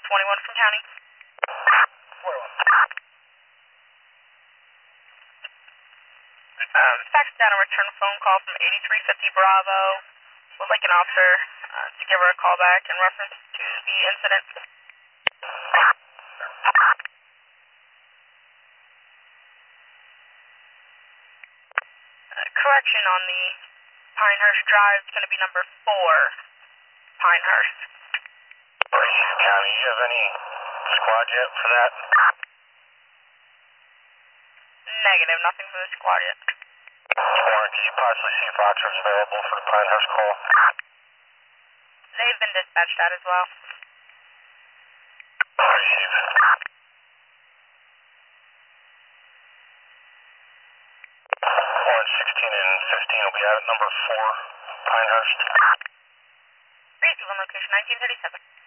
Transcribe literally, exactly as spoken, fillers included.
twenty-one from county. twenty-one. Um, fax down a return phone call from eighty-three fifty Bravo. Would like an officer uh, to give her a call back in reference to the incident. Uh, correction on the Pinehurst Drive is going to be number four, Pinehurst. Racine County, you have any squad yet for that? Negative, nothing for the squad yet. Warren, did you possibly see if officers available for the Pinehurst call? They've been dispatched out as well. Receive. Warren sixteen and fifteen will be out at number four, Pinehurst. Receive on location nineteen thirty-seven.